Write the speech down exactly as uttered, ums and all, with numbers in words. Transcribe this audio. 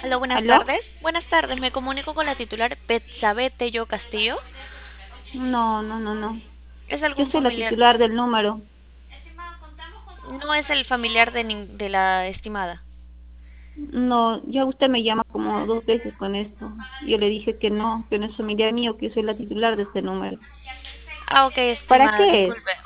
Hola, buenas ¿Aló? tardes. Buenas tardes, me comunico con la titular Betsabe Tello Castillo. No, no, no, no. ¿Es Yo algún soy la familiar? titular del número. No es el familiar de, nin- de la estimada. No, ya usted me llama como dos veces con esto. Yo le dije que no, que no es familiar mío, que yo soy la titular de este número. Ah, ok, ¿Para estimada, qué es? disculpe.